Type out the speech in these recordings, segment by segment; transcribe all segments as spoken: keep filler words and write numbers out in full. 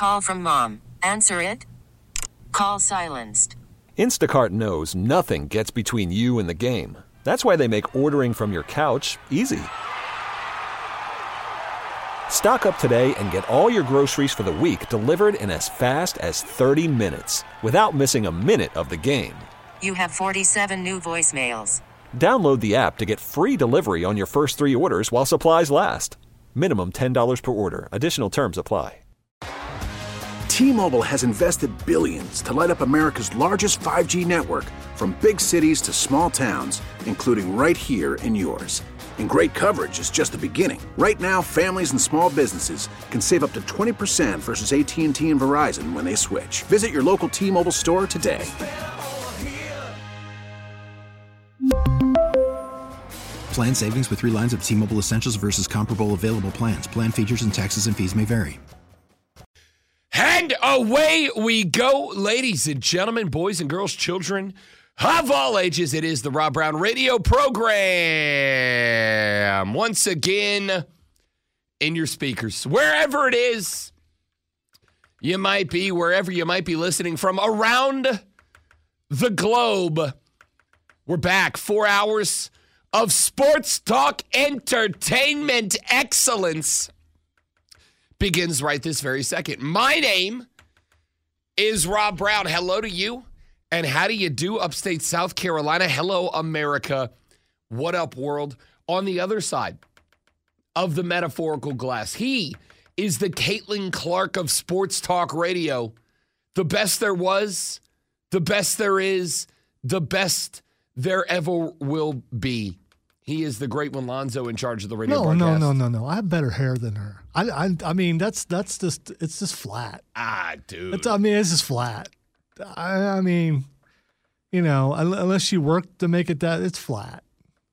Call from mom. Answer it. Call silenced. Instacart knows nothing gets between you and the game. That's why they make ordering from your couch easy. Stock up today and get all your groceries for the week delivered in as fast as thirty minutes without missing a minute of the game. You have forty-seven new voicemails. Download the app to get free delivery on your first three orders while supplies last. Minimum ten dollars per order. Additional terms apply. T-Mobile has invested billions to light up America's largest five G network, from big cities to small towns, including right here in yours. And great coverage is just the beginning. Right now, families and small businesses can save up to twenty percent versus A T and T and Verizon when they switch. Visit your local T-Mobile store today. Plan savings with three lines of T-Mobile Essentials versus comparable available plans. Plan features and taxes and fees may vary. And away we go, ladies and gentlemen, boys and girls, children of all ages. It is the Rob Brown Radio program. Once again, in your speakers, wherever it is you might be, wherever you might be listening from around the globe. We're back. Four hours of sports talk entertainment excellence begins right this very second. My name is Rob Brown. Hello to you. And how do you do, upstate South Carolina? Hello, America. What up, world? On the other side of the metaphorical glass, he is the Caitlin Clark of sports talk radio. The best there was, the best there is, the best there ever will be. He is the great one, Lonzo, in charge of the radio no, broadcast. No, no, no, no. I have better hair than her. I, I, I mean, that's that's just it's just flat. Ah, dude. It's, I mean, it's just flat. I, I mean, you know, unless you work to make it that, it's flat.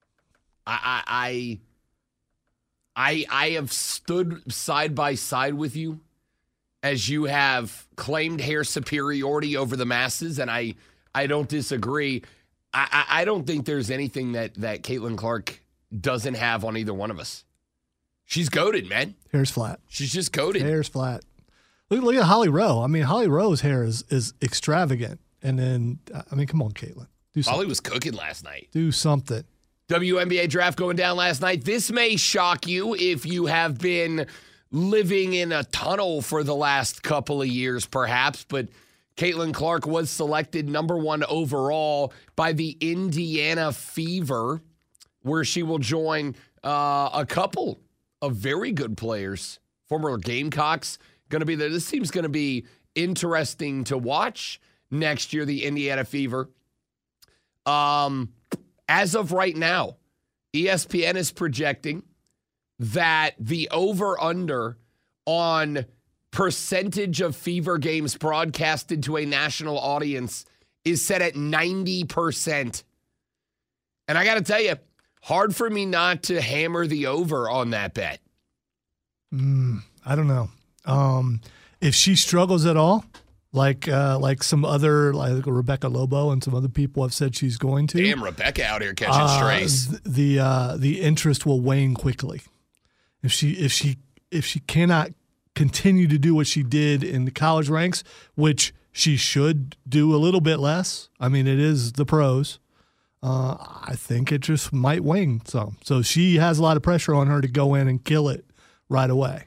I, I, I, I have stood side by side with you as you have claimed hair superiority over the masses, and I, I don't disagree. I, I don't think there's anything that, that Caitlin Clark doesn't have on either one of us. She's goated, man. Hair's flat. She's just goated. Hair's flat. Look, look at Holly Rowe. I mean, Holly Rowe's hair is, is extravagant. And then, I mean, come on, Caitlin. Do something. Holly was cooking last night. Do something. W N B A draft going down last night. This may shock you if you have been living in a tunnel for the last couple of years, perhaps, but Caitlin Clark was selected number one overall by the Indiana Fever, where she will join uh, a couple of very good players. Former Gamecocks going to be there. This team's going to be interesting to watch next year, the Indiana Fever. Um, as of right now, E S P N is projecting that the over-under on percentage of Fever games broadcasted to a national audience is set at ninety percent. And I got to tell you, hard for me not to hammer the over on that bet. Mm, I don't know. Um, if she struggles at all, like uh, like some other, like Rebecca Lobo and some other people have said she's going to. Damn, Rebecca out here catching uh, strays. th- The uh, the interest will wane quickly. If she if she if she cannot continue to do what she did in the college ranks, which she should do a little bit less. I mean, it is the pros. Uh, I think it just might wane some. So she has a lot of pressure on her to go in and kill it right away.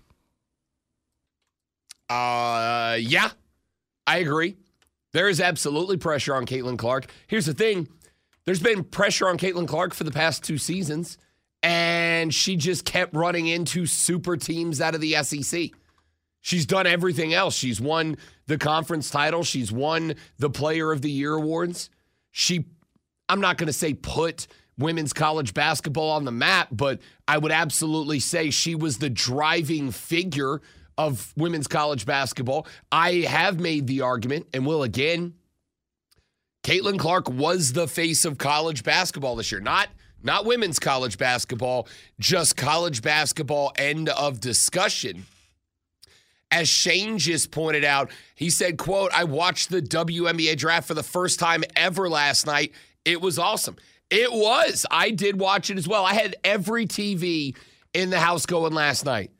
Uh, yeah, I agree. There is absolutely pressure on Caitlin Clark. Here's the thing. There's been pressure on Caitlin Clark for the past two seasons, and she just kept running into super teams out of the S E C. She's done everything else. She's won the conference title. She's won the Player of the Year awards. She, I'm not going to say put women's college basketball on the map, but I would absolutely say she was the driving figure of women's college basketball. I have made the argument, and will again, Caitlin Clark was the face of college basketball this year. Not, not women's college basketball, just college basketball, end of discussion. As Shane just pointed out, he said, quote, I watched the W N B A draft for the first time ever last night. It was awesome. It was. I did watch it as well. I had every T V in the house going last night.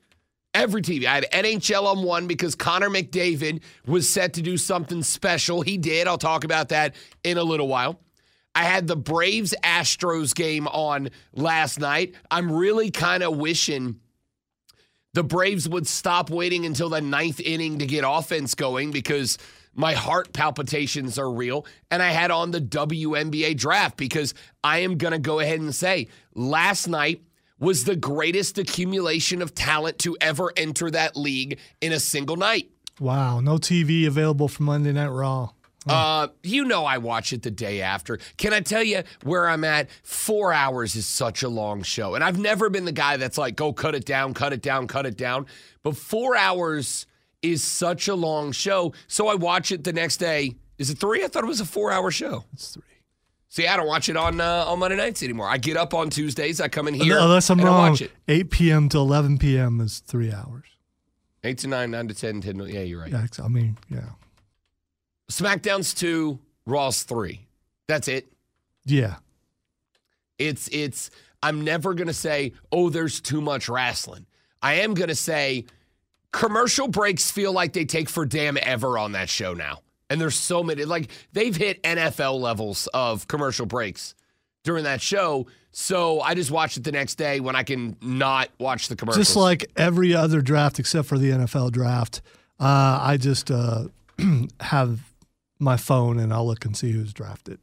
Every T V. I had N H L on one because Connor McDavid was set to do something special. He did. I'll talk about that in a little while. I had the Braves-Astros game on last night. I'm really kind of wishing the Braves would stop waiting until the ninth inning to get offense going because my heart palpitations are real. And I had on the W N B A draft because I am going to go ahead and say last night was the greatest accumulation of talent to ever enter that league in a single night. Wow, no T V available for Monday Night Raw. Oh. Uh, you know I watch it the day after. Can I tell you where I'm at? Four hours is such a long show. And I've never been the guy that's like, go cut it down, cut it down, cut it down. But four hours is such a long show. So I watch it the next day. Is it three? I thought it was a four-hour show. It's three. See, I don't watch it on uh, on Monday nights anymore. I get up on Tuesdays. I come in here Unless I'm and wrong, I watch it. eight p.m. to eleven p.m. is three hours. eight to nine, nine to ten, ten to, yeah, you're right. Yeah, I mean, yeah. SmackDown's two, Raw's three. That's it. Yeah. It's, it's, I'm never going to say, oh, there's too much wrestling. I am going to say commercial breaks feel like they take for damn ever on that show now. And there's so many, like they've hit N F L levels of commercial breaks during that show. So I just watch it the next day when I can not watch the commercials. Just like every other draft except for the N F L draft, uh, I just uh, have my phone and I'll look and see who's drafted.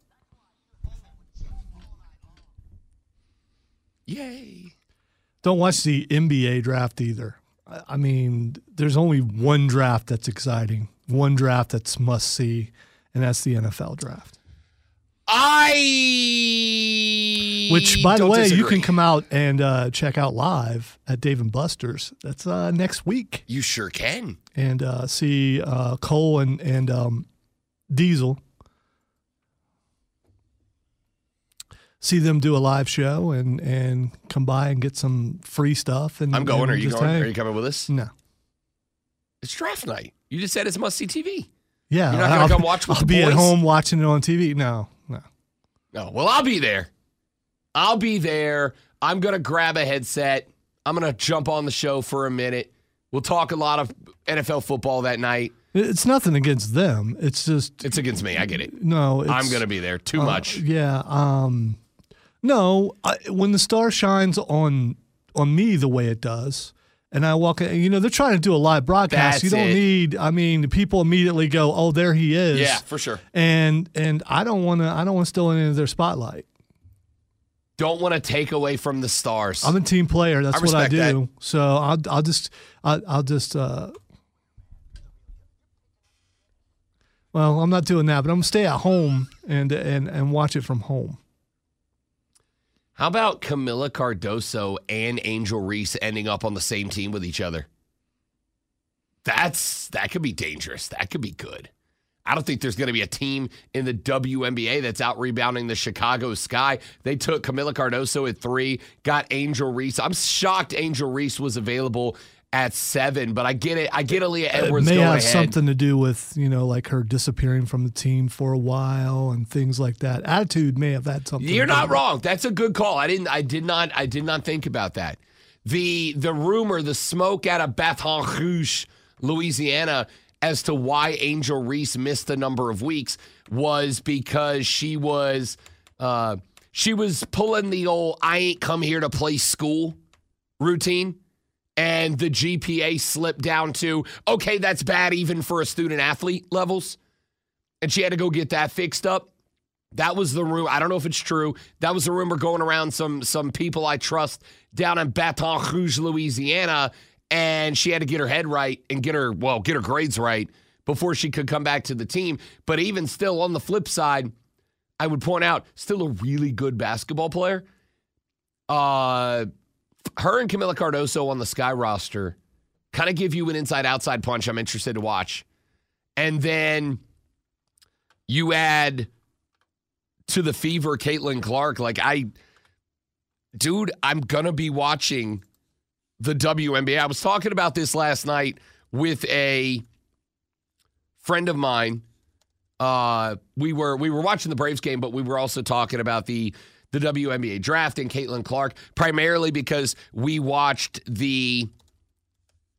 Yay. Don't watch the N B A draft either. I mean, there's only one draft that's exciting, one draft that's must see, and that's the N F L draft. I Which, by the don't way, disagree. you can come out and uh, check out live at Dave and Buster's. That's uh, next week. You sure can. And uh, see uh, Cole and, and um, Diesel. See them do a live show and, and come by and get some free stuff. And I'm going. and Are you just going? hang. Are you coming with us? No. It's draft night. You just said it's must-see T V. Yeah. You're not going I'll- to come watch with I'll the be boys? at home watching it on T V. No, no. No. Well, I'll be there. I'll be there. I'm going to grab a headset. I'm going to jump on the show for a minute. We'll talk a lot of N F L football that night. It's nothing against them. It's just It's against me. I get it. no. It's, I'm going to be there. Too uh, much. Yeah. Um, no. I, when the star shines on on me the way it does, and I walk in, you know, they're trying to do a live broadcast. That's you don't it. need. I mean, people immediately go, "Oh, there he is." Yeah, for sure. And and I don't want to. I don't want to steal any of their spotlight. Don't want to take away from the stars. I'm a team player. That's I what I respect do. So I'll I'll just I'll, I'll just. Uh, well, I'm not doing that, but I'm gonna stay at home and and and watch it from home. How about Camila Cardoso and Angel Reese ending up on the same team with each other? That's that could be dangerous. That could be good. I don't think there's going to be a team in the W N B A that's out rebounding the Chicago Sky. They took Camila Cardoso at three, got Angel Reese. I'm shocked Angel Reese was available at seven, but I get it. I get Aaliyah Edwards It may going have ahead. something to do with, you know, like her disappearing from the team for a while and things like that. Attitude may have had something. You're to do not with it. wrong. That's a good call. I didn't. I did not. I did not think about that. The the rumor, the smoke out of Baton Rouge, Louisiana, as to why Angel Reese missed a number of weeks was because she was uh, she was pulling the old "I ain't come here to play school" routine. And the G P A slipped down to, okay, that's bad even for a student athlete levels. And she had to go get that fixed up. That was the rumor. I don't know if it's true. That was the rumor going around some some people I trust down in Baton Rouge, Louisiana. And she had to get her head right and get her, well, get her grades right before she could come back to the team. But even still, on the flip side, I would point out, still a really good basketball player. Uh... Her and Camila Cardoso on the Sky roster kind of give you an inside-outside punch I'm interested to watch. And then you add to the fever Caitlin Clark. Like, I, dude, I'm going to be watching the W N B A. I was talking about this last night with a friend of mine. Uh, we were we were watching the Braves game, but we were also talking about the the W N B A draft and Caitlin Clark, primarily because we watched the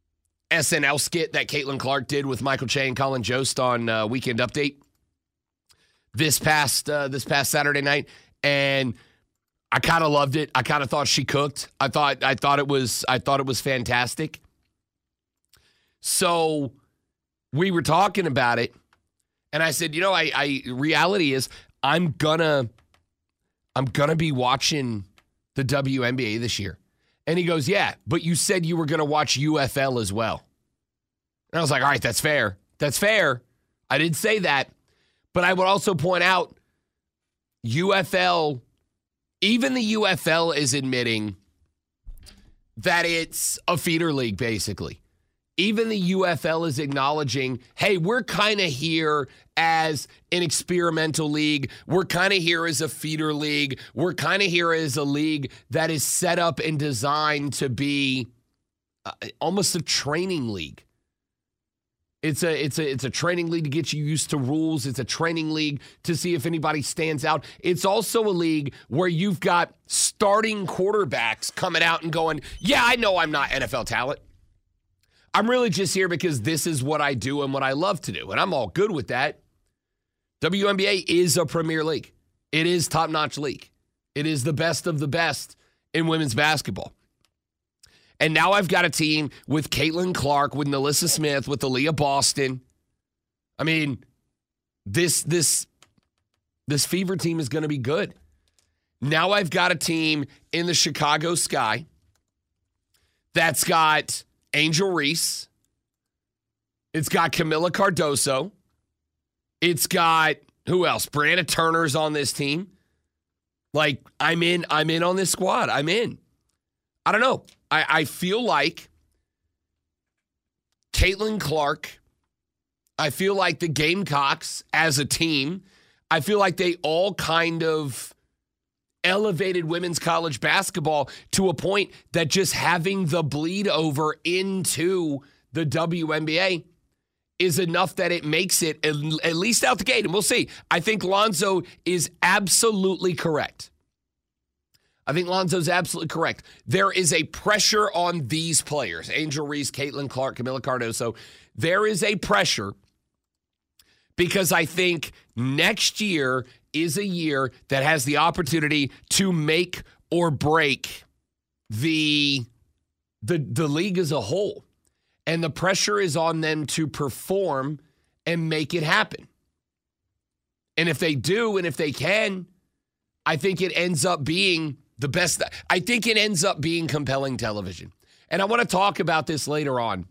S N L skit that Caitlin Clark did with Michael Che and Colin Jost on uh, Weekend Update this past uh, this past Saturday night, and I kind of loved it. I kind of thought she cooked. I thought I thought it was I thought it was fantastic. So we were talking about it, and I said, you know, I, I reality is I'm gonna I'm gonna be watching the W N B A this year. And he goes, yeah, but you said you were gonna watch U F L as well. And I was like, all right, that's fair. That's fair. I did say that. But I would also point out U F L, even the U F L is admitting that it's a feeder league, basically. Even the U F L is acknowledging, hey, we're kind of here as an experimental league. We're kind of here as a feeder league. We're kind of here as a league that is set up and designed to be uh, almost a training league. It's a it's a it's a training league to get you used to rules. It's a training league to see if anybody stands out. It's also a league where you've got starting quarterbacks coming out and going, yeah, I know I'm not N F L talent. I'm really just here because this is what I do and what I love to do, and I'm all good with that. W N B A is a premier league. It is top-notch league. It is the best of the best in women's basketball. And now I've got a team with Caitlin Clark, with NaLyssa Smith, with Aaliyah Boston. I mean, this this this Fever team is going to be good. Now I've got a team in the Chicago Sky that's got Angel Reese. It's got Camila Cardoso. It's got, who else? Brianna Turner's on this team. Like, I'm in, I'm in on this squad. I'm in. I don't know. I, I feel like Caitlin Clark, I feel like the Gamecocks as a team, I feel like they all kind of elevated women's college basketball to a point that just having the bleed over into the W N B A is enough that it makes it at, at least out the gate. And we'll see. I think Lonzo is absolutely correct. I think Lonzo's absolutely correct. There is a pressure on these players, Angel Reese, Caitlin Clark, Camila Cardoso. There is a pressure because I think next year is a year that has the opportunity to make or break the, the, the league as a whole. And the pressure is on them to perform and make it happen. And if they do, and if they can, I think it ends up being the best. I think it ends up being compelling television. And I want to talk about this later on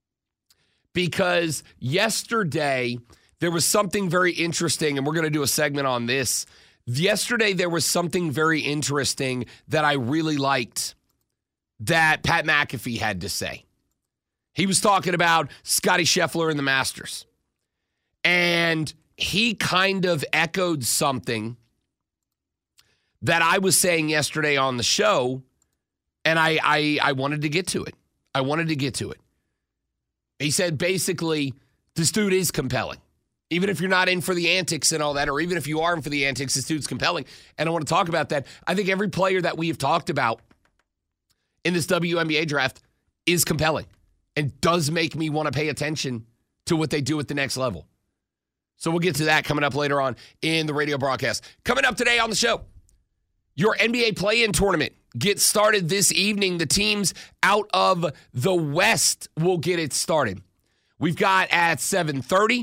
because yesterday there was something very interesting, and we're going to do a segment on this. Yesterday there was something very interesting that I really liked that Pat McAfee had to say. He was talking about Scottie Scheffler and the Masters. And he kind of echoed something that I was saying yesterday on the show, and I, I I wanted to get to it. I wanted to get to it. He said, basically, this dude is compelling. Even if you're not in for the antics and all that, or even if you are in for the antics, this dude's compelling. And I want to talk about that. I think every player that we have talked about in this W N B A draft is compelling and does make me want to pay attention to what they do at the next level. So we'll get to that coming up later on in the radio broadcast. Coming up today on the show, your N B A play-in tournament gets started this evening. The teams out of the West will get it started. We've got at seven thirty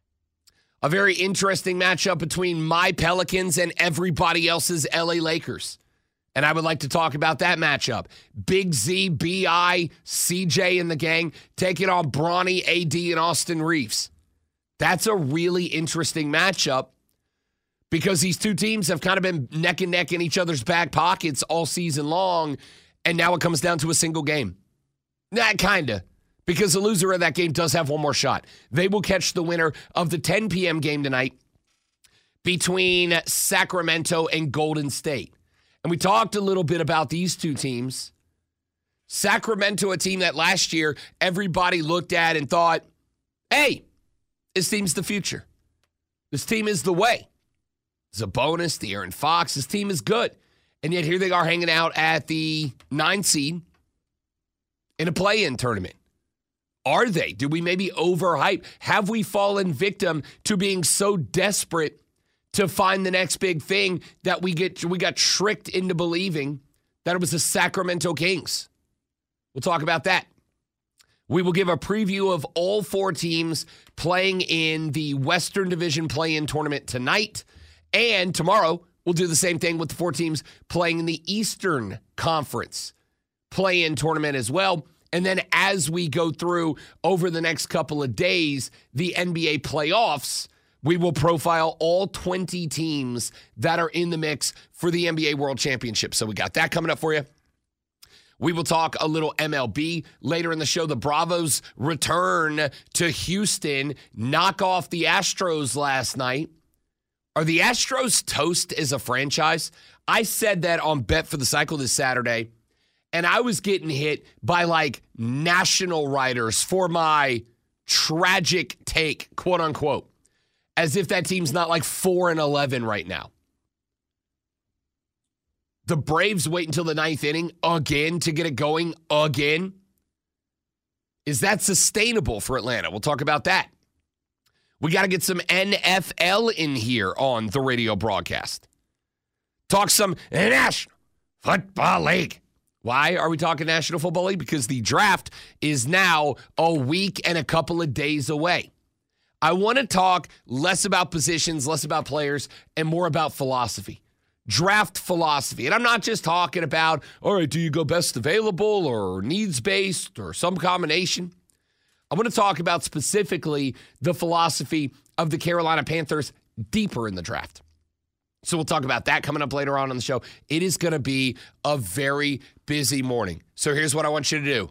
a very interesting matchup between my Pelicans and everybody else's L A Lakers. And I would like to talk about that matchup. Big Z, B I, C J and the gang taking on Bronny, A D, and Austin Reeves. That's a really interesting matchup because these two teams have kind of been neck and neck in each other's back pockets all season long, and now it comes down to a single game. Nah, kind of, because the loser of that game does have one more shot. They will catch the winner of the ten p.m. game tonight between Sacramento and Golden State. And we talked a little bit about these two teams. Sacramento, a team that last year everybody looked at and thought, hey, this team's the future. This team is the way. Sabonis, De'Aaron Fox, this team is good. And yet here they are hanging out at the nine seed in a play-in tournament. Are they? Do we maybe overhype? Have we fallen victim to being so desperate to find the next big thing that we get we got tricked into believing that it was the Sacramento Kings? We'll talk about that. We will give a preview of all four teams playing in the Western Division play-in tournament tonight. And tomorrow, we'll do the same thing with the four teams playing in the Eastern Conference play-in tournament as well. And then as we go through over the next couple of days, the N B A playoffs, we will profile all twenty teams that are in the mix for the N B A World Championship. So we got that coming up for you. We will talk a little M L B later in the show. The Bravos return to Houston, knock off the Astros last night. Are the Astros toast as a franchise? I said that on Bet for the Cycle this Saturday, and I was getting hit by like national writers for my tragic take, quote unquote, as if that team's not like four and eleven right now. The Braves wait until the ninth inning again to get it going again. Is that sustainable for Atlanta? We'll talk about that. We got to get some N F L in here on the radio broadcast. Talk some National Football League. Why are we talking National Football League? Because the draft is now a week and a couple of days away. I want to talk less about positions, less about players, and more about philosophy. Draft philosophy. And I'm not just talking about, all right, do you go best available or needs-based or some combination? I want to talk about specifically the philosophy of the Carolina Panthers deeper in the draft. So we'll talk about that coming up later on in the show. It is going to be a very busy morning. So here's what I want you to do.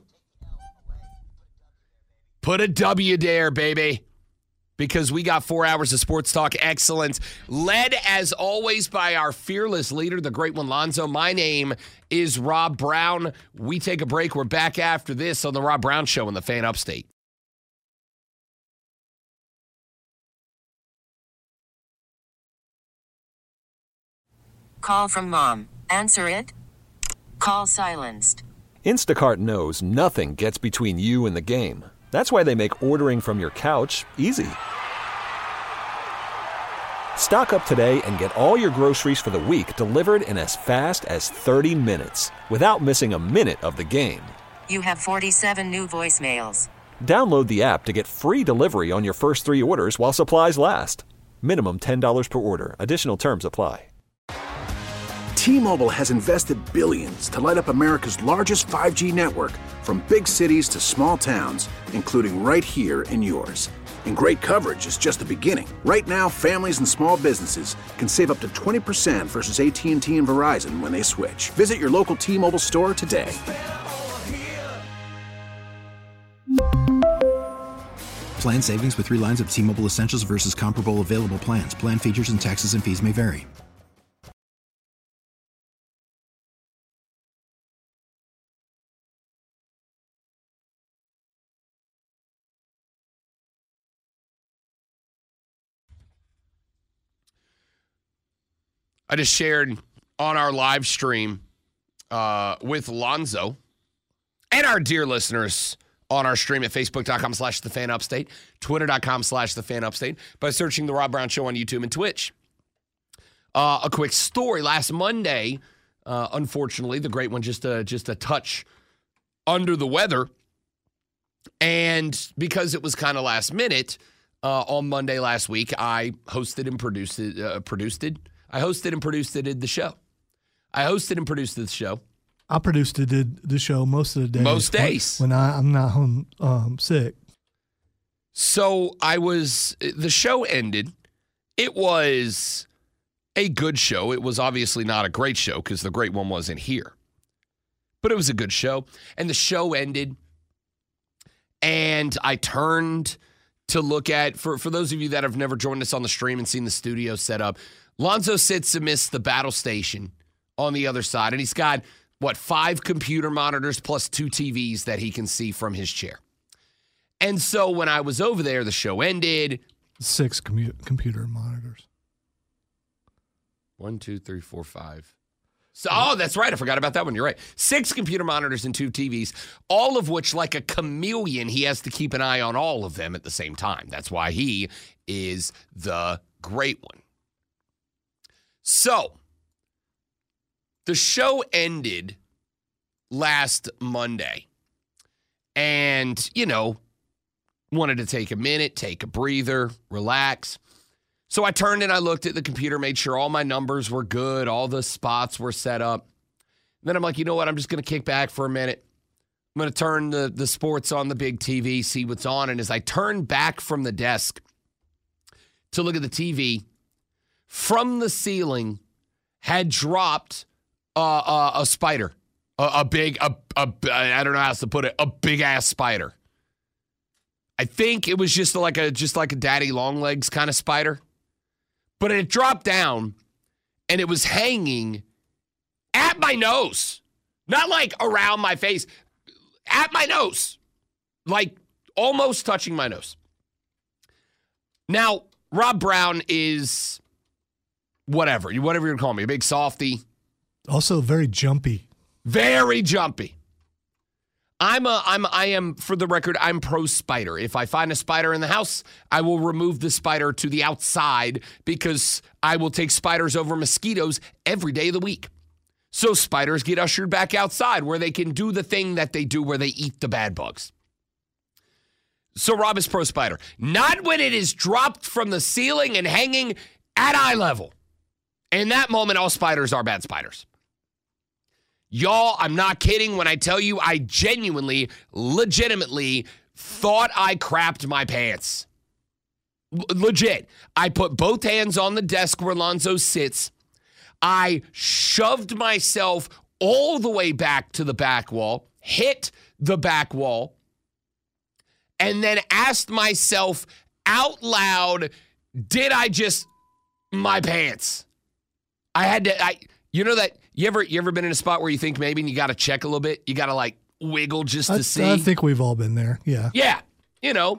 Put a W there, baby. Because we got four hours of sports talk excellence, led as always by our fearless leader, the great one, Lonzo. My name is Rob Brown. We take a break. We're back after this on the Rob Brown Show on the Fan Upstate. Call from mom. Answer it. Call silenced. Instacart knows nothing gets between you and the game. That's why they make ordering from your couch easy. Stock up today and get all your groceries for the week delivered in as fast as thirty minutes without missing a minute of the game. You have forty-seven new voicemails. Download the app to get free delivery on your first three orders while supplies last. Minimum ten dollars per order. Additional terms apply. T-Mobile has invested billions to light up America's largest five G network, from big cities to small towns, including right here in yours. And great coverage is just the beginning. Right now, families and small businesses can save up to twenty percent versus A T and T and Verizon when they switch. Visit your local T-Mobile store today. Plan savings with three lines of T-Mobile Essentials versus comparable available plans. Plan features and taxes and fees may vary. I just shared on our live stream uh, with Lonzo and our dear listeners on our stream at facebook.com slash the fan upstate, twitter.com slash the fan upstate, by searching the Rob Brown Show on YouTube and Twitch. Uh, a quick story. Last Monday, uh, unfortunately, the great one just a, just a touch under the weather. And because it was kind of last minute, uh, on Monday last week, I hosted and produced it, uh, produced it. I hosted and produced it the show. I hosted and produced the show. I produced it did the show most of the days. Most days. When, when I, I'm not home um, sick. So I was, the show ended. It was a good show. It was obviously not a great show because the great one wasn't here. But it was a good show. And the show ended. And I turned to look at, for, for those of you that have never joined us on the stream and seen the studio set up, Lonzo sits amidst the battle station on the other side, and he's got, what, five computer monitors plus two T Vs that he can see from his chair. And so when I was over there, the show ended. Six commu- computer monitors. One, two, three, four, five. So, oh, that's right. I forgot about that one. You're right. Six computer monitors and two T Vs, all of which, like a chameleon, he has to keep an eye on all of them at the same time. That's why he is the great one. So, the show ended last Monday. And, you know, wanted to take a minute, take a breather, relax. So I turned and I looked at the computer, made sure all my numbers were good, all the spots were set up. And then I'm like, you know what? I'm just going to kick back for a minute. I'm going to turn the, the sports on the big T V, see what's on. And as I turned back from the desk to look at the T V, from the ceiling had dropped uh, uh, a spider, a, a big, a, a, I don't know how else to put it, a big-ass spider. I think it was just like a just like a daddy long legs kind of spider. But it dropped down, and it was hanging at my nose. Not like around my face, at my nose. Like almost touching my nose. Now, Rob Brown is whatever. Whatever you're calling me. A big softy. Also very jumpy. Very jumpy. I'm a, I'm, I am, for the record, I'm pro spider. If I find a spider in the house, I will remove the spider to the outside because I will take spiders over mosquitoes every day of the week. So spiders get ushered back outside where they can do the thing that they do where they eat the bad bugs. So Rob is pro spider. Not when it is dropped from the ceiling and hanging at eye level. In that moment, all spiders are bad spiders. Y'all, I'm not kidding when I tell you I genuinely, legitimately thought I crapped my pants. L- legit. I put both hands on the desk where Lonzo sits. I shoved myself all the way back to the back wall, hit the back wall, and then asked myself out loud, did I just my pants? I had to, I, you know that, You ever you ever been in a spot where you think maybe and you got to check a little bit? You got to like wiggle just to I, see? I think we've all been there, yeah. Yeah, you know,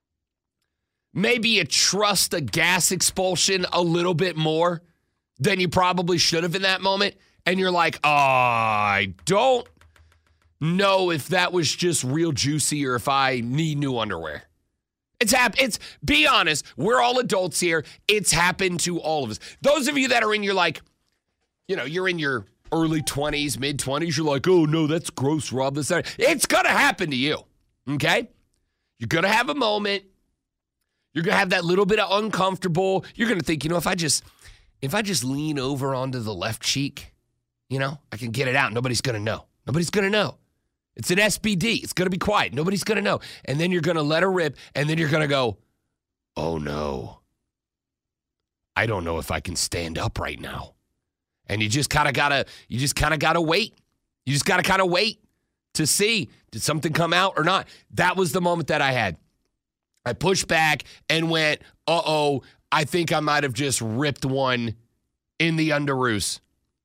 maybe you trust a gas expulsion a little bit more than you probably should have in that moment. And you're like, oh, I don't know if that was just real juicy or if I need new underwear. It's hap- It's, be honest, we're all adults here. It's happened to all of us. Those of you that are in your like, you know, you're in your early twenties, mid-twenties. You're like, oh, no, that's gross, Rob. This, that. It's going to happen to you, okay? You're going to have a moment. You're going to have that little bit of uncomfortable. You're going to think, you know, if I just if I just lean over onto the left cheek, you know, I can get it out. Nobody's going to know. Nobody's going to know. It's an S B D. It's going to be quiet. Nobody's going to know. And then you're going to let her rip, and then you're going to go, oh, no. I don't know if I can stand up right now. And you just kind of gotta, you just kind of gotta wait. You just gotta kind of wait to see, did something come out or not? That was the moment that I had. I pushed back and went, uh-oh, I think I might have just ripped one in the underoos.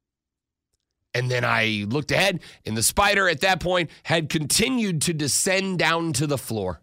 And then I looked ahead, and the spider at that point had continued to descend down to the floor.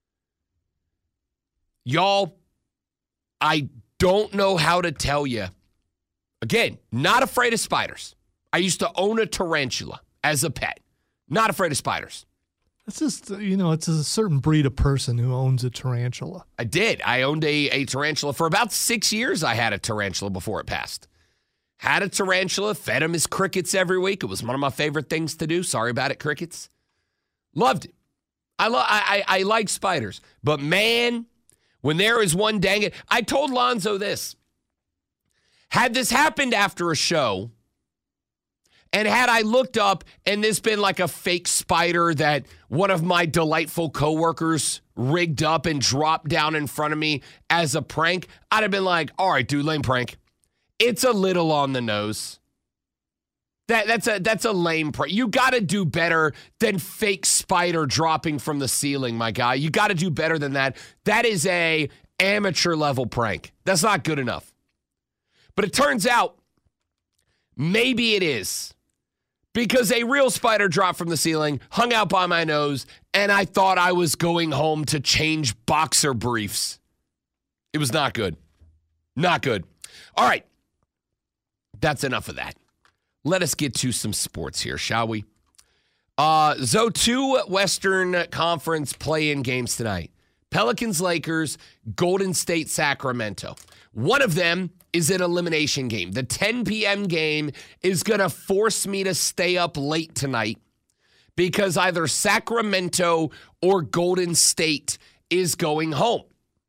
Y'all, I don't know how to tell you. Again, not afraid of spiders. I used to own a tarantula as a pet. Not afraid of spiders. It's just, you know, it's a certain breed of person who owns a tarantula. I did. I owned a, a tarantula. For about six years, I had a tarantula before it passed. Had a tarantula, fed him his crickets every week. It was one of my favorite things to do. Sorry about it, crickets. Loved it. I, lo- I, I, I like spiders. But man, when there is one dang it, I told Lonzo this. Had this happened after a show, and had I looked up and this been like a fake spider that one of my delightful coworkers rigged up and dropped down in front of me as a prank, I'd have been like, all right, dude, lame prank. It's a little on the nose. That, that's a that's a lame prank. You got to do better than fake spider dropping from the ceiling, my guy. You got to do better than that. That is a amateur level prank. That's not good enough. But it turns out, maybe it is. Because a real spider dropped from the ceiling, hung out by my nose, and I thought I was going home to change boxer briefs. It was not good. Not good. All right. That's enough of that. let us get to some sports here, shall we? Uh, so two Western Conference play-in games tonight. Pelicans, Lakers, Golden State, Sacramento. One of them is an elimination game. The ten p.m. game is going to force me to stay up late tonight because either Sacramento or Golden State is going home.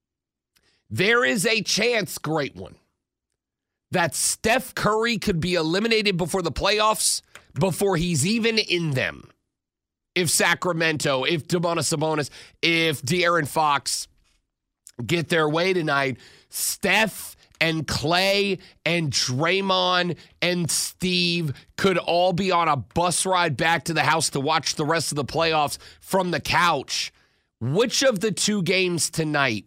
There is a chance, great one, that Steph Curry could be eliminated before the playoffs before he's even in them. If Sacramento, if Domantas Sabonis, if De'Aaron Fox get their way tonight, Steph and Clay and Draymond and Steve could all be on a bus ride back to the house to watch the rest of the playoffs from the couch. Which of the two games tonight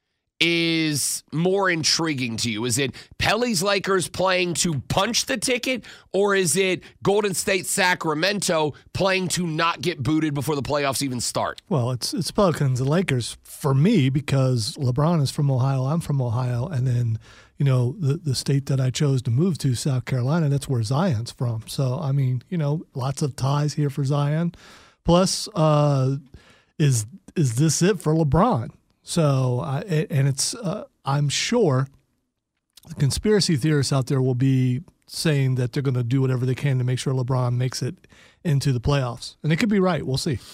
is more intriguing to you? Is it Pelly's Lakers playing to punch the ticket, or is it Golden State Sacramento playing to not get booted before the playoffs even start? Well, it's it's Pelicans and Lakers for me because LeBron is from Ohio, I'm from Ohio, and then, you know, the, the state that I chose to move to, South Carolina, that's where Zion's from. So, I mean, you know, lots of ties here for Zion. Plus, uh, is is this it for LeBron? So, uh, and it's, uh, I'm sure the conspiracy theorists out there will be saying that they're going to do whatever they can to make sure LeBron makes it into the playoffs. And they could be right. We'll see.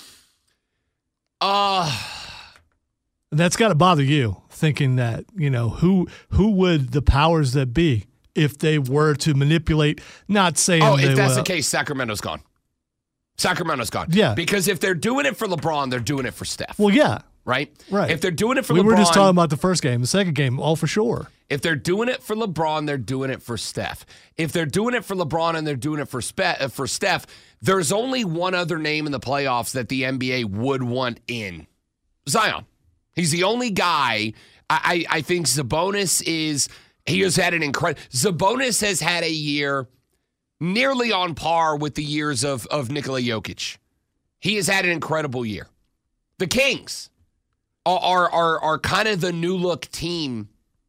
Uh, and that's got to bother you, thinking that, you know, who who would the powers that be if they were to manipulate, not saying Oh, they if that's will. the case, Sacramento's gone. Sacramento's gone. Yeah. Because if they're doing it for LeBron, they're doing it for Steph. Well, yeah. Right? Right. If they're doing it for we LeBron. We were just talking about the first game. The second game, all for sure. If they're doing it for LeBron, they're doing it for Steph. If they're doing it for LeBron and they're doing it for Spe- for Steph, there's only one other name in the playoffs that the N B A would want in. Zion. He's the only guy. I, I, I think Sabonis is, he has had an incredible, Sabonis has had a year nearly on par with the years of, of Nikola Jokic. He has had an incredible year. The Kings are, are, are kind of the new look team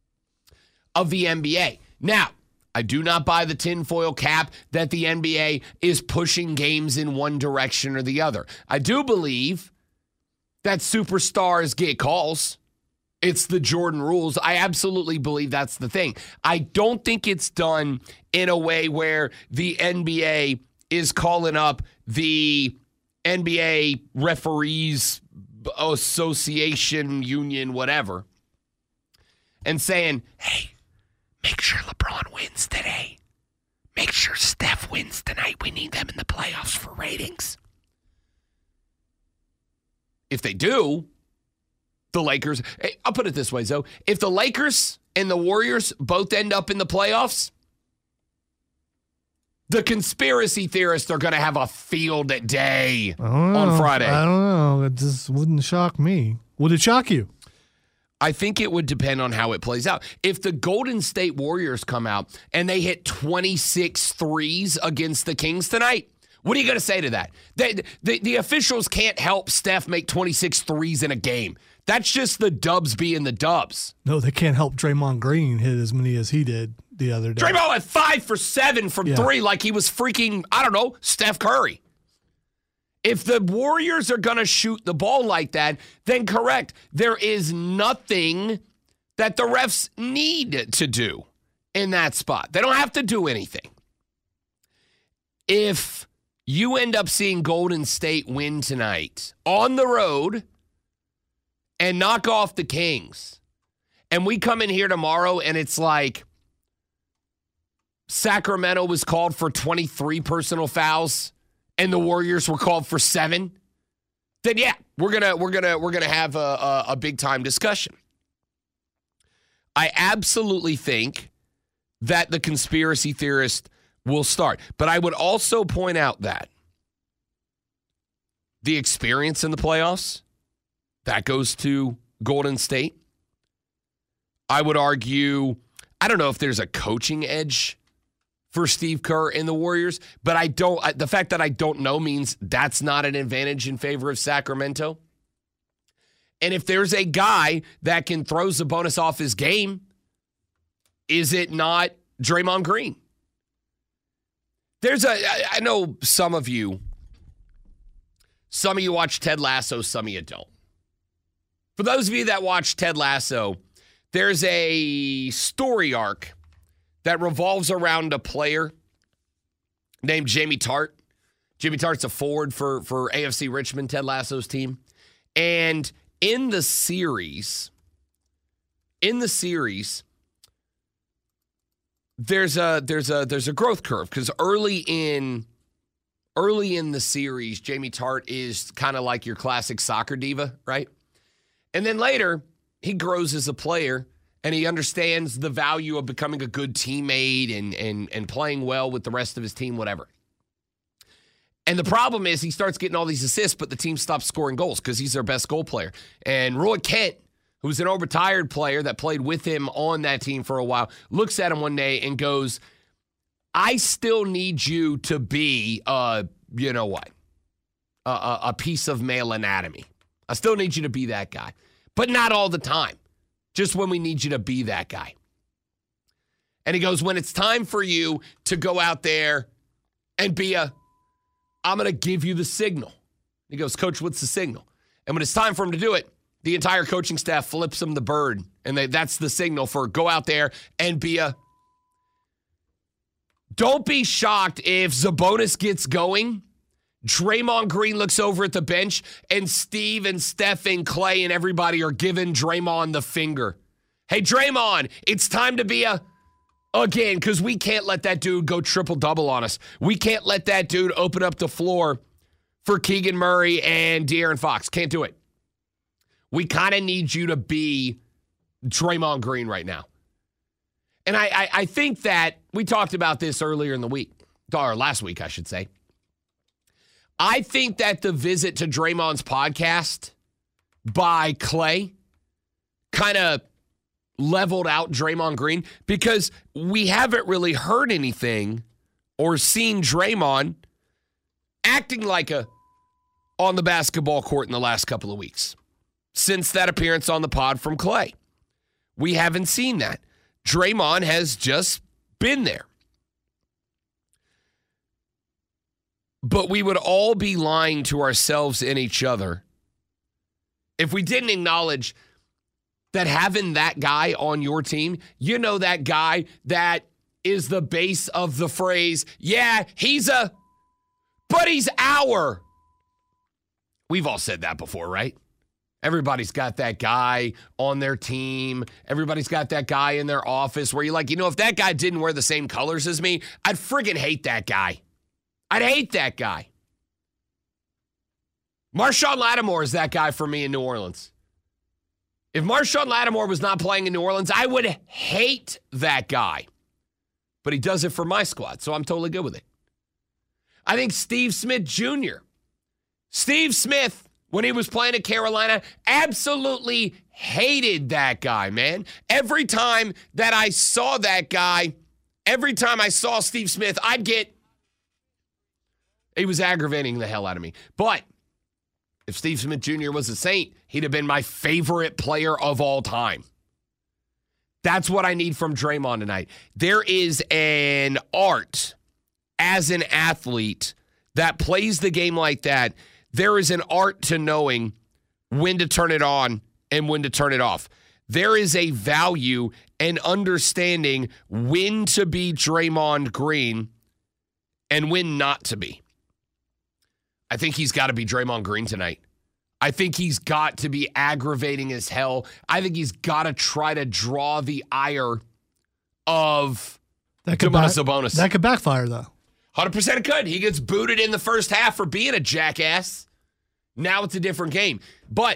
of the N B A. Now, I do not buy the tinfoil cap that the N B A is pushing games in one direction or the other. I do believe that superstars get calls. It's the Jordan rules. I absolutely believe that's the thing. I don't think it's done in a way where the N B A is calling up the N B A referees association, union, whatever, and saying, hey, make sure LeBron wins today. Make sure Steph wins tonight. We need them in the playoffs for ratings. If they do, the Lakers, I'll put it this way, Zoe. If the Lakers and the Warriors both end up in the playoffs, the conspiracy theorists are going to have a field day on Friday. I don't know. It just wouldn't shock me. Would it shock you? I think it would depend on how it plays out. If the Golden State Warriors come out and they hit twenty-six threes against the Kings tonight, what are you going to say to that? The, the, the officials can't help Steph make twenty-six threes in a game. That's just the Dubs being the Dubs. No, they can't help Draymond Green hit as many as he did the other day. Draymond went five for seven from yeah. three like he was freaking, I don't know, Steph Curry. If the Warriors are going to shoot the ball like that, then correct. There is nothing that the refs need to do in that spot. They don't have to do anything. If you end up seeing Golden State win tonight on the road and knock off the Kings, and we come in here tomorrow and it's like Sacramento was called for twenty-three personal fouls and the Warriors were called for seven, then yeah, we're gonna we're gonna we're gonna have a, a, a big time discussion. I absolutely think that the conspiracy theorist will start, but I would also point out that the experience in the playoffs, that goes to Golden State. I would argue, I don't know if there's a coaching edge for Steve Kerr and the Warriors, but I don't. The fact that I don't know means that's not an advantage in favor of Sacramento. And if there's a guy that can throw Sabonis off his game, is it not Draymond Green? There's a, I I know some of you, some of you watch Ted Lasso, some of you don't. For those of you that watch Ted Lasso, there's a story arc that revolves around a player named Jamie Tart. Jamie Tart's a forward for, for A F C Richmond, Ted Lasso's team. And in the series, in the series, there's a there's a there's a growth curve because early in early in the series, Jamie Tart is kind of like your classic soccer diva, right? And then later, he grows as a player and he understands the value of becoming a good teammate and and and playing well with the rest of his team, whatever. And the problem is he starts getting all these assists, but the team stops scoring goals because he's their best goal player. And Roy Kent, who's an overtired player that played with him on that team for a while, looks at him one day and goes, I still need you to be, uh, you know what, a, a, a piece of male anatomy. I still need you to be that guy, but not all the time, just when we need you to be that guy. And he goes, when it's time for you to go out there and be a, I'm going to give you the signal. He goes, Coach, what's the signal? And when it's time for him to do it, the entire coaching staff flips him the bird. And they, that's the signal for go out there and be a. Don't be shocked if Sabonis gets going. Draymond Green looks over at the bench and Steve and Steph and Clay and everybody are giving Draymond the finger. Hey, Draymond, it's time to be a. Again, because we can't let that dude go triple-double on us. We can't let that dude open up the floor for Keegan Murray and De'Aaron Fox. Can't do it. We kind of need you to be Draymond Green right now. And I, I, I think that we talked about this earlier in the week, or last week, I should say. I think that the visit to Draymond's podcast by Clay kind of leveled out Draymond Green because we haven't really heard anything or seen Draymond acting like a on the basketball court in the last couple of weeks since that appearance on the pod from Clay. We haven't seen that. Draymond has just been there. But we would all be lying to ourselves and each other if we didn't acknowledge that having that guy on your team, you know, that guy that is the base of the phrase, yeah, he's a, but he's our. We've all said that before, right? Everybody's got that guy on their team. Everybody's got that guy in their office where you're like, you know, if that guy didn't wear the same colors as me, I'd friggin' hate that guy. I'd hate that guy. Marshawn Lattimore is that guy for me in New Orleans. If Marshawn Lattimore was not playing in New Orleans, I would hate that guy. But he does it for my squad, so I'm totally good with it. I think Steve Smith Junior Steve Smith, when he was playing at Carolina, absolutely hated that guy, man. Every time that I saw that guy, every time I saw Steve Smith, I'd get, he was aggravating the hell out of me. But if Steve Smith Junior was a Saint, he'd have been my favorite player of all time. That's what I need from Draymond tonight. There is an art as an athlete that plays the game like that. There is an art to knowing when to turn it on and when to turn it off. There is a value and understanding when to be Draymond Green and when not to be. I think he's got to be Draymond Green tonight. I think he's got to be aggravating as hell. I think he's got to try to draw the ire of Domantas Sabonis. That could backfire, though. one hundred percent it could. He gets booted in the first half for being a jackass. Now it's a different game. But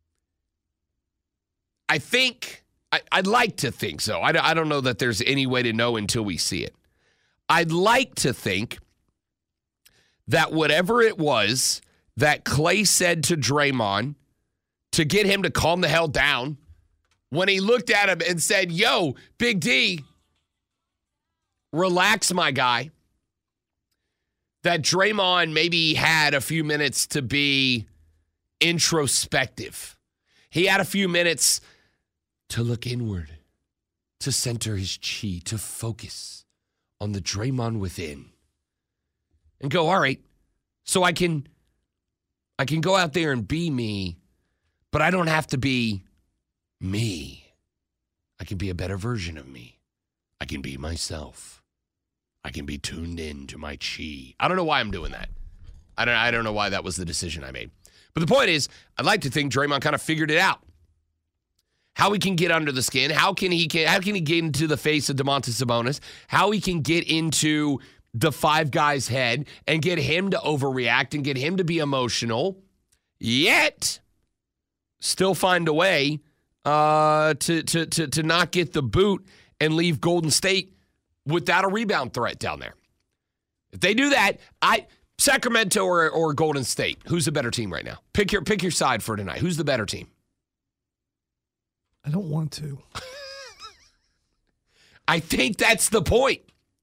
I think, I, I'd like to think so. I, I don't know that there's any way to know until we see it. I'd like to think that whatever it was that Clay said to Draymond to get him to calm the hell down when he looked at him and said, yo, Big D, relax, my guy, that Draymond maybe had a few minutes to be introspective. He had a few minutes to look inward, to center his chi, to focus on the Draymond within. and go, all right, so I can I can go out there and be me, but I don't have to be me. I can be a better version of me. I can be myself. I can be tuned in to my chi. I don't know why I'm doing that. I don't I don't know why that was the decision I made. But the point is, I'd like to think Draymond kind of figured it out. How he can get under the skin, how can he can, how can he get into the face of Domantas Sabonis, how he can get into the five guys' head and get him to overreact and get him to be emotional, yet still find a way uh, to, to, to, to not get the boot and leave Golden State without a rebound threat down there. If they do that, I Sacramento or, or Golden State, who's the better team right now? Pick your pick your side for tonight. Who's the better team? I don't want to. I think that's the point.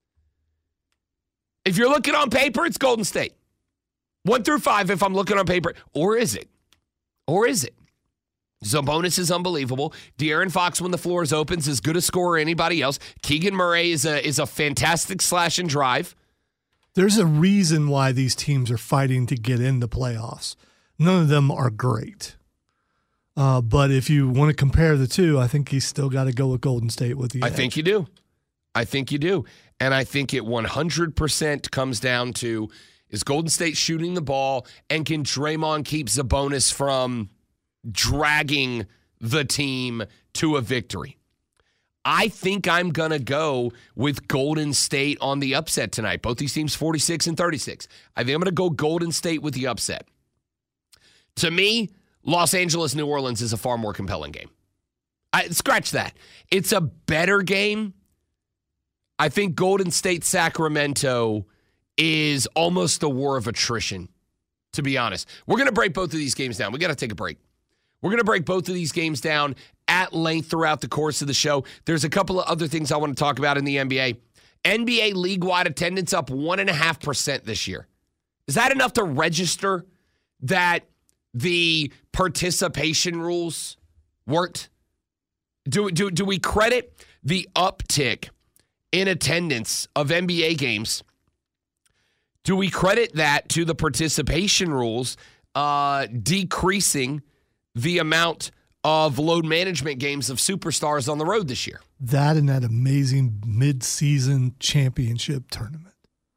If you're looking on paper, it's Golden State. One through five, if I'm looking on paper. Or is it? Or is it? Sabonis is unbelievable. De'Aaron Fox, when the floor is open, is as good a scorer as anybody else. Keegan Murray is a, is a fantastic slash and drive. There's a reason why these teams are fighting to get in the playoffs. None of them are great. Uh, but if you want to compare the two, I think he's still got to go with Golden State with the I edge. think you do. I think you do. And I think it one hundred percent comes down to, is Golden State shooting the ball, and can Draymond keep Sabonis from dragging the team to a victory? I think I'm going to go with Golden State on the upset tonight. Both these teams forty-six and thirty-six. I think I'm going to go Golden State with the upset. To me, Los Angeles, New Orleans is a far more compelling game. I, scratch that. It's a better game. I think Golden State, Sacramento is almost a war of attrition, to be honest. We're going to break both of these games down. We got to take a break. We're going to break both of these games down at length throughout the course of the show. There's a couple of other things I want to talk about in the N B A. N B A league-wide attendance up one point five percent this year. Is that enough to register that the participation rules worked? Do, do, do we credit the uptick in attendance of N B A games? Do we credit that to the participation rules uh, decreasing the amount of load management games of superstars on the road this year? That and that amazing mid-season championship tournament.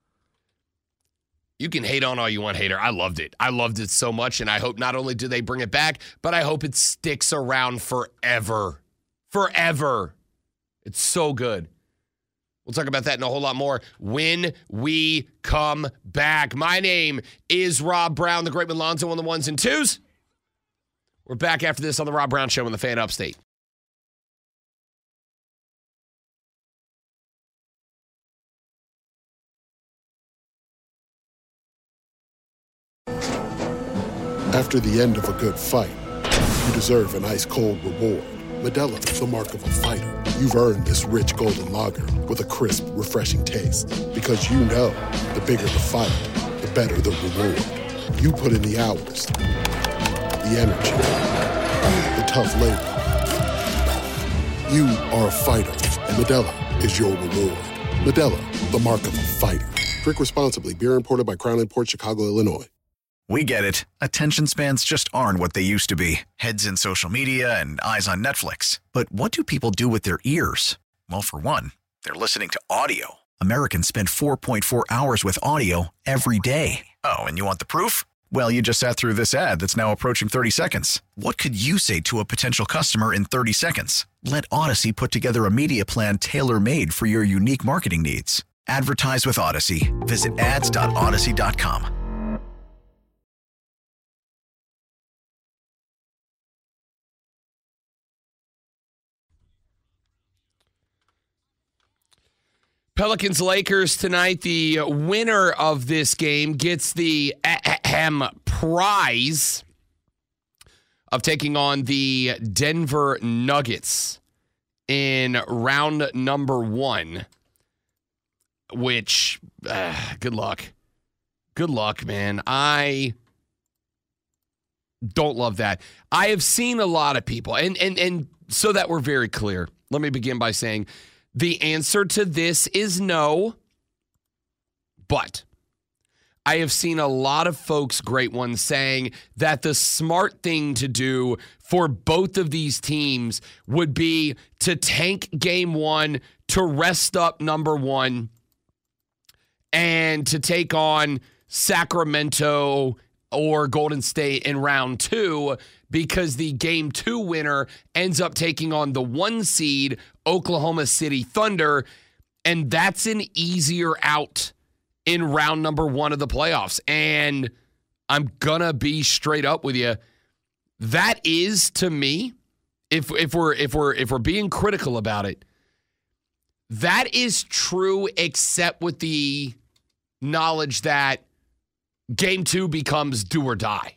You can hate on all you want, hater. I loved it. I loved it so much, and I hope not only do they bring it back, but I hope it sticks around forever. Forever. It's so good. We'll talk about that and a whole lot more when we come back. My name is Rob Brown, the great Malonzo on the ones and twos. We're back after this on the Rob Brown Show on the Fan Upstate. After the end of a good fight, you deserve an ice-cold reward. Modelo is the mark of a fighter. You've earned this rich golden lager with a crisp, refreshing taste. Because you know, the bigger the fight, the better the reward. You put in the hours, the energy, the tough labor. You are a fighter, and Modelo is your reward. Modelo, the mark of a fighter. Drink responsibly. Beer imported by Crown Imports, Chicago, Illinois. We get it. Attention spans just aren't what they used to be. Heads in social media and eyes on Netflix. But what do people do with their ears? Well, for one, they're listening to audio. Americans spend four point four hours with audio every day. Oh, and you want the proof? Well, you just sat through this ad that's now approaching thirty seconds. What could you say to a potential customer in thirty seconds? Let Odyssey put together a media plan tailor-made for your unique marketing needs. Advertise with Odyssey. Visit ads dot odyssey dot com. Pelicans Lakers tonight. The winner of this game gets the ahem prize of taking on the Denver Nuggets in round number one, which, uh, good luck. Good luck, man. I don't love that. I have seen a lot of people, and and and so that we're very clear, let me begin by saying the answer to this is no, but I have seen a lot of folks, great ones, saying that the smart thing to do for both of these teams would be to tank game one, to rest up number one, and to take on Sacramento or Golden State in round two, because the game two winner ends up taking on the one seed Oklahoma City Thunder, and that's an easier out in round number one of the playoffs. And I'm gonna be straight up with you. That is, to me, if if we're if we're if we're being critical about it, that is true, except with the knowledge that game two becomes do or die.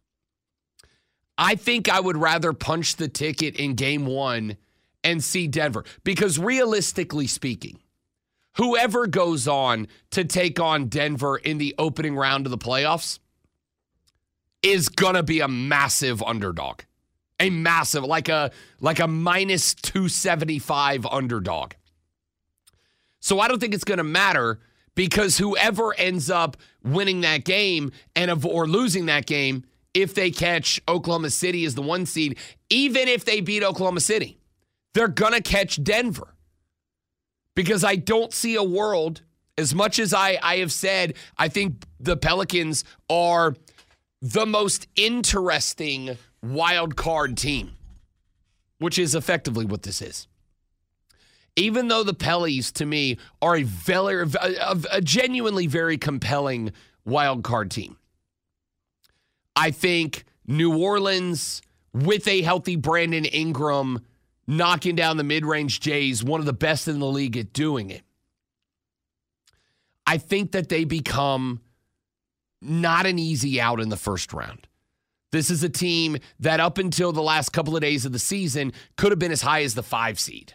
I think I would rather punch the ticket in game one and see Denver, because realistically speaking, whoever goes on to take on Denver in the opening round of the playoffs is gonna be a massive underdog. A massive, like a like a minus two seventy-five underdog. So I don't think it's gonna matter, because whoever ends up winning that game and of, or losing that game, if they catch Oklahoma City as the one seed, even if they beat Oklahoma City, they're gonna catch Denver. Because I don't see a world, as much as I, I have said, I think the Pelicans are the most interesting wild card team, which is effectively what this is. Even though the Pellies, to me, are a, very, a, a genuinely very compelling wild card team, I think New Orleans, with a healthy Brandon Ingram, knocking down the mid-range Jays, one of the best in the league at doing it, I think that they become not an easy out in the first round. This is a team that up until the last couple of days of the season could have been as high as the five seed.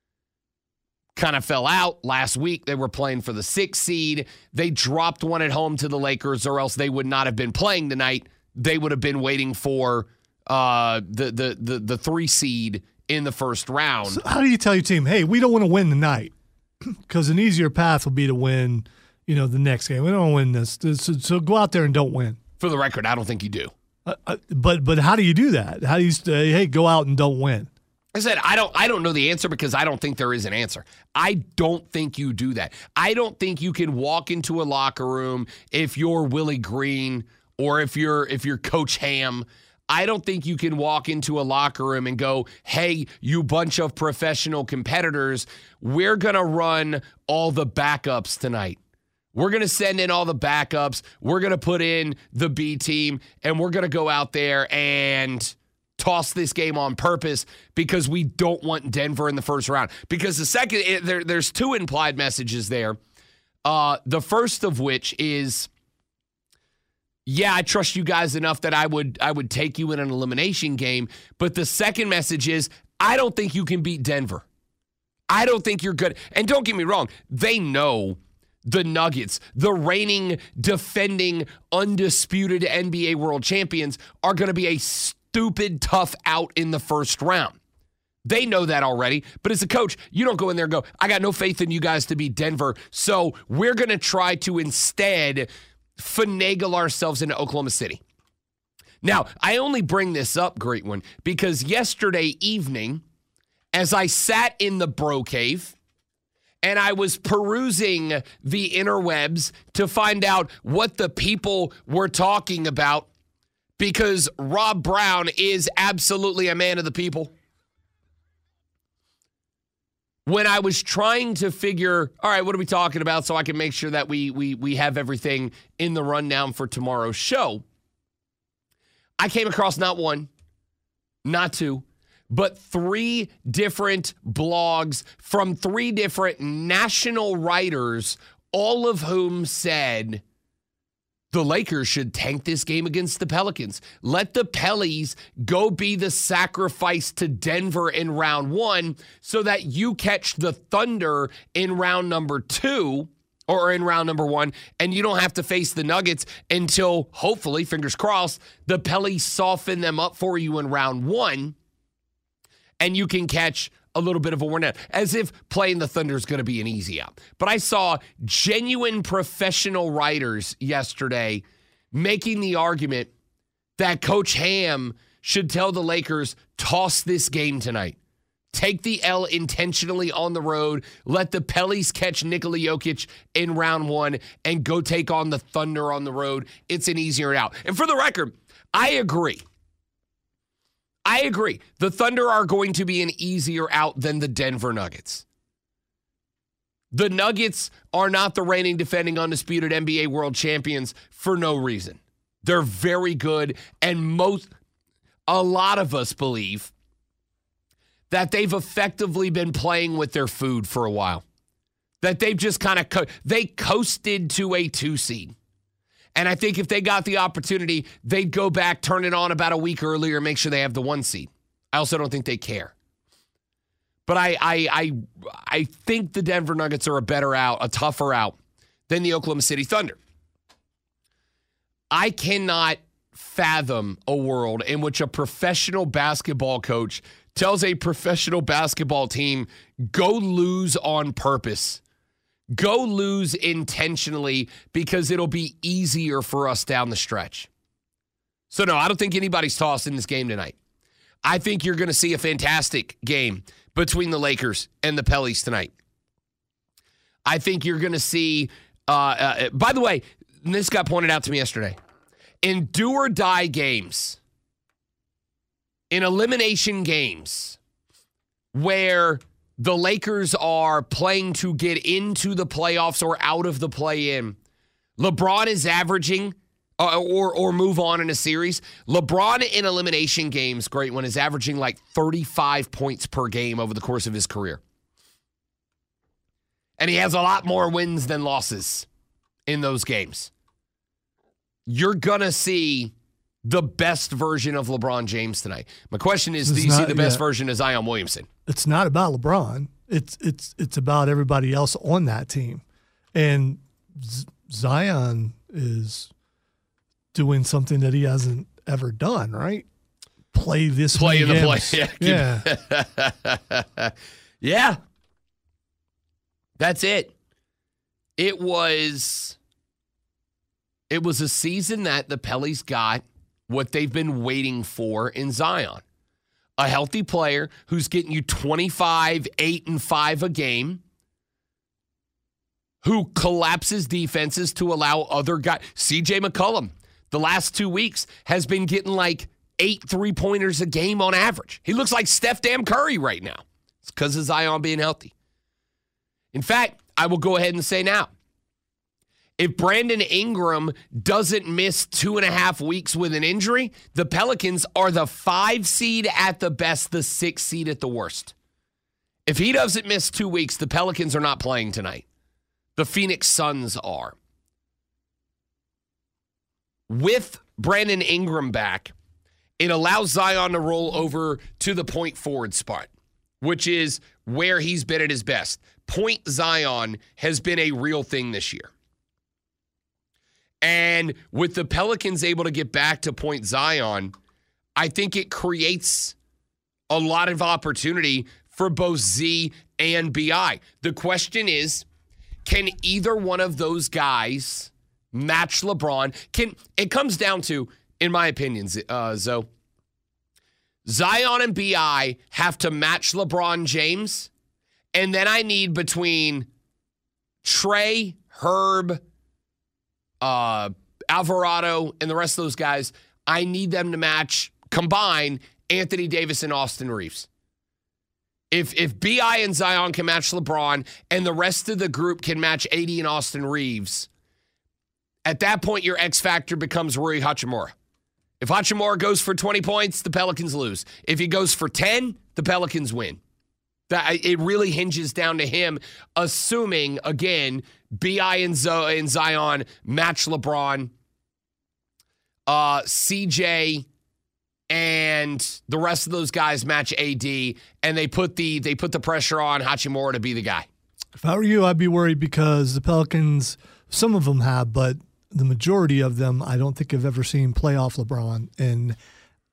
Kind of fell out. Last week they were playing for the six seed. They dropped one at home to the Lakers, or else they would not have been playing tonight. They would have been waiting for uh, the, the, the, the three seed in the first round. So how do you tell your team, hey, we don't want to win tonight, because an easier path will be to win, you know, the next game. We don't win this, so, so go out there and don't win. For the record, I don't think you do. Uh, uh, but but how do you do that? How do you say, hey, go out and don't win? I said I don't I don't know the answer, because I don't think there is an answer. I don't think you do that. I don't think you can walk into a locker room if you're Willie Green or if you're if you're Coach Ham. I don't think you can walk into a locker room and go, hey, you bunch of professional competitors, we're going to run all the backups tonight. We're going to send in all the backups. We're going to put in the B team, and we're going to go out there and toss this game on purpose because we don't want Denver in the first round. Because the second, it, there, there's two implied messages there. Uh, the first of which is, yeah, I trust you guys enough that I would I would take you in an elimination game. But the second message is, I don't think you can beat Denver. I don't think you're good. And don't get me wrong, they know the Nuggets, the reigning, defending, undisputed N B A world champions, are going to be a stupid tough out in the first round. They know that already. But as a coach, you don't go in there and go, I got no faith in you guys to beat Denver, so we're going to try to instead finagle ourselves into Oklahoma City. Now, I only bring this up, great one, because yesterday evening, as I sat in the bro cave and I was perusing the interwebs to find out what the people were talking about, because Rob Brown is absolutely a man of the people. When I was trying to figure, all right, what are we talking about, so I can make sure that we we we have everything in the rundown for tomorrow's show, I came across not one, not two, but three different blogs from three different national writers, all of whom said the Lakers should tank this game against the Pelicans. Let the Pellies go be the sacrifice to Denver in round one so that you catch the Thunder in round number two or in round number one, and you don't have to face the Nuggets until, hopefully, fingers crossed, the Pellies soften them up for you in round one, and you can catch a little bit of a worn out, as if playing the Thunder is going to be an easy out. But I saw genuine professional writers yesterday making the argument that Coach Ham should tell the Lakers, toss this game tonight. Take the L intentionally on the road. Let the Pellies catch Nikola Jokic in round one and go take on the Thunder on the road. It's an easier out. And for the record, I agree. I agree. The Thunder are going to be an easier out than the Denver Nuggets. The Nuggets are not the reigning, defending, undisputed N B A world champions for no reason. They're very good, and most, a lot of us believe that they've effectively been playing with their food for a while. That they've just kind of, co- they coasted to a two seed. And I think if they got the opportunity, they'd go back, turn it on about a week earlier, make sure they have the one seed. I also don't think they care. But I I I, I think the Denver Nuggets are a better out, a tougher out than the Oklahoma City Thunder. I cannot fathom a world in which a professional basketball coach tells a professional basketball team, go lose on purpose. Go lose intentionally because it'll be easier for us down the stretch. So, no, I don't think anybody's tossed in this game tonight. I think you're going to see a fantastic game between the Lakers and the Pellies tonight. I think you're going to see, uh, uh, by the way, this got pointed out to me yesterday. In do or die games, in elimination games, where the Lakers are playing to get into the playoffs or out of the play-in, LeBron is averaging, uh, or or move on in a series. LeBron in elimination games, great one, is averaging like thirty-five points per game over the course of his career. And he has a lot more wins than losses in those games. You're going to see the best version of LeBron James tonight. My question is, It's do you not, see the best yeah. version of Zion Williamson? It's not about LeBron. It's it's it's about everybody else on that team. And Z- Zion is doing something that he hasn't ever done, right? Play this Play in the games. play. Yeah. Yeah. Yeah. That's it. It was it was a season that the Pellies got what they've been waiting for in Zion. A healthy player who's getting you twenty-five, eight, and five a game, who collapses defenses to allow other guys. C J McCollum, the last two weeks, has been getting like eight three-pointers a game on average. He looks like Steph Damn Curry right now. It's because of Zion being healthy. In fact, I will go ahead and say now, if Brandon Ingram doesn't miss two and a half weeks with an injury, the Pelicans are the five seed at the best, the six seed at the worst. If he doesn't miss two weeks, the Pelicans are not playing tonight. The Phoenix Suns are. With Brandon Ingram back, it allows Zion to roll over to the point forward spot, which is where he's been at his best. Point Zion has been a real thing this year. And with the Pelicans able to get back to point Zion, I think it creates a lot of opportunity for both Z and B I. The question is, can either one of those guys match LeBron? Can it comes down to, in my opinion, uh, Zoe, Zion and B I have to match LeBron James, and then I need between Trey, Herb, Uh, Alvarado, and the rest of those guys, I need them to match, combine, Anthony Davis and Austin Reeves. If if B I and Zion can match LeBron and the rest of the group can match A D and Austin Reeves, at that point your X factor becomes Rui Hachimura. If Hachimura goes for twenty points, the Pelicans lose. If he goes for ten, the Pelicans win. That it really hinges down to him, assuming, again, B I and, Zo- and Zion match LeBron, uh, C J and the rest of those guys match A D, and they put the they put the pressure on Hachimura to be the guy. If I were you, I'd be worried because the Pelicans, some of them have, but the majority of them, I don't think have ever seen playoff LeBron. And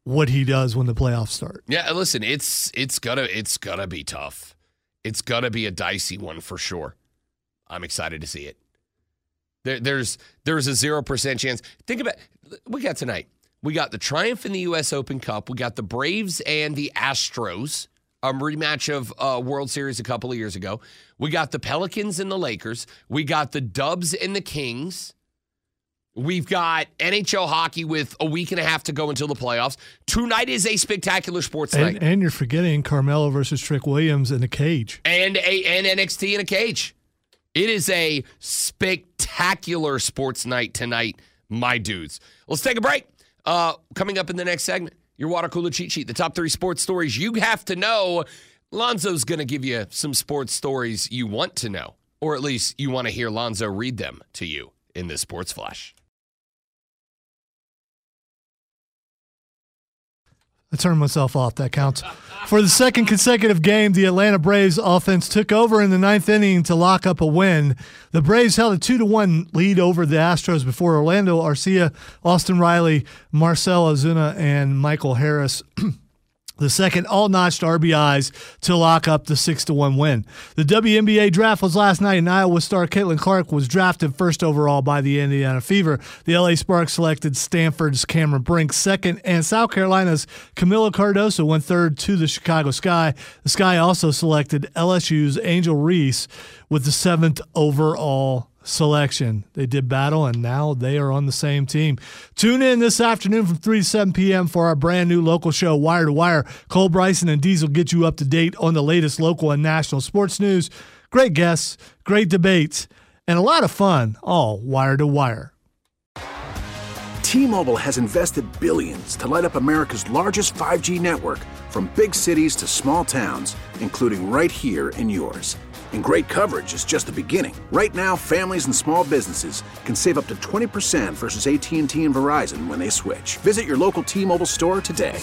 what he does when the playoffs start. Yeah, listen, it's it's gonna it's gonna be tough. It's gonna be a dicey one for sure. I'm excited to see it. There, there's there's a zero percent chance. Think about we got tonight. We got the Triumph in the U S Open Cup. We got the Braves and the Astros, a rematch of uh, World Series a couple of years ago. We got the Pelicans and the Lakers. We got the Dubs and the Kings. We've got N H L hockey with a week and a half to go until the playoffs. Tonight is a spectacular sports and, night. And you're forgetting Carmelo versus Trick Williams in a cage. And, a, and N X T in a cage. It is a spectacular sports night tonight, my dudes. Let's take a break. Uh, coming up in the next segment, your water cooler cheat sheet, the top three sports stories you have to know. Lonzo's going to give you some sports stories you want to know, or at least you want to hear Lonzo read them to you in this Sports Flash. I turned myself off. That counts. For the second consecutive game, the Atlanta Braves offense took over in the ninth inning to lock up a win. The Braves held a two to one lead over the Astros before Orlando Arcia, Austin Riley, Marcell Ozuna, and Michael Harris the second all notched R B Is to lock up the six to one win. The W N B A draft was last night, and Iowa star Caitlin Clark was drafted first overall by the Indiana Fever. The L A Sparks selected Stanford's Cameron Brink second, and South Carolina's Camila Cardoso went third to the Chicago Sky. The Sky also selected L S U's Angel Reese with the seventh overall selection. They did battle, and now they are on the same team. Tune in this afternoon from three to seven p.m. for our brand new local show, Wire to Wire. Cole Bryson and Diesel get you up to date on the latest local and national sports news. Great guests, great debates, and a lot of fun, all Wire to Wire. T-Mobile has invested billions to light up America's largest five G network, from big cities to small towns, including right here in yours. And great coverage is just the beginning. Right now, families and small businesses can save up to twenty percent versus A T and T and Verizon when they switch. Visit your local T-Mobile store today.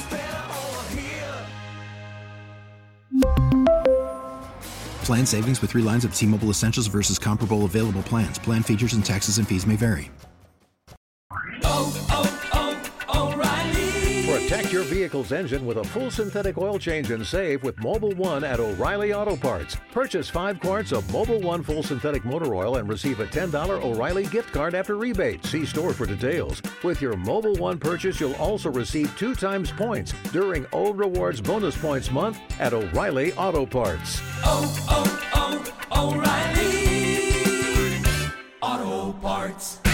Plan savings with three lines of T-Mobile Essentials versus comparable available plans. Plan features and taxes and fees may vary. Oh, oh, oh, O'Reilly. Protect your vehicle's engine with a full synthetic oil change and save with Mobil one at O'Reilly Auto Parts. Purchase five quarts of Mobil one full synthetic motor oil and receive a ten dollars O'Reilly gift card after rebate. See store for details. With your Mobil one purchase, you'll also receive two times points during O Rewards Bonus Points Month at O'Reilly Auto Parts. Oh, oh, oh, O'Reilly Auto Parts.